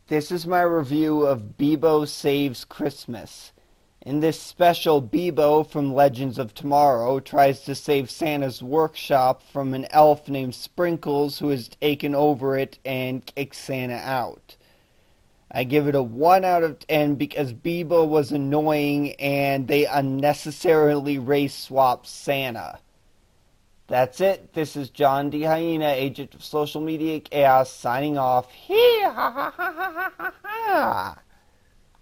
This is my review of Bebo Saves Christmas. In this special, Bebo from Legends of Tomorrow tries to save Santa's workshop from an elf named Sprinkles who has taken over it and kicks Santa out. I give it a 1 out of 10 because Bebo was annoying and they unnecessarily race swapped Santa. That's it. This is John D. Hyena, agent of social media chaos, signing off. Hee ha ha ha ha ha ha.